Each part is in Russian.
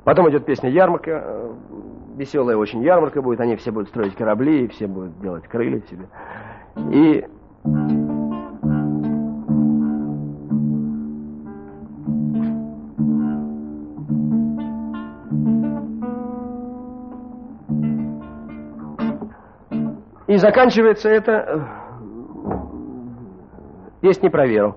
Потом идет песня «Ярмарка». Веселая очень ярмарка будет. Они все будут строить корабли, все будут делать крылья себе. И заканчивается это песней про веру.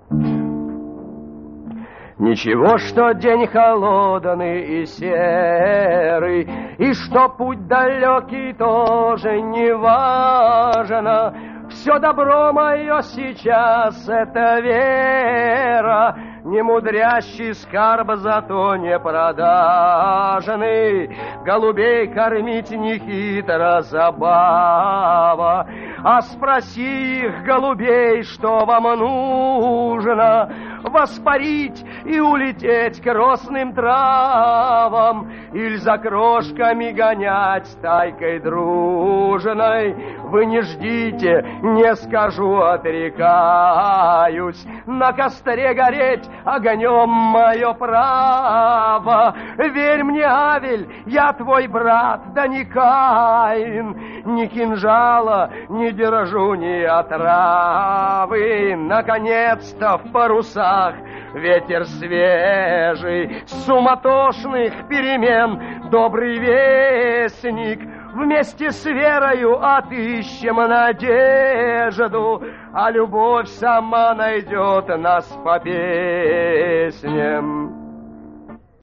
Ничего, что день холодный и серый, и что путь далекий тоже не важно. Все добро мое сейчас — это вера, не мудрящий скарб, зато не продажный. Голубей кормить не хитро забава, а спроси их, голубей, что вам нужно: воспарить и улететь к росным травам, или за крошками гонять стайкой дружной. Вы не ждите, не скажу, отрекаюсь, на костре гореть огнем мое право. Верь мне, Авель, я твой брат, да не Каин, ни кинжала не держу, ни отравы. Наконец-то в парусах ветер свежий, суматошных перемен добрый вестник. Вместе с верою отыщем надежду, а любовь сама найдет нас по песням.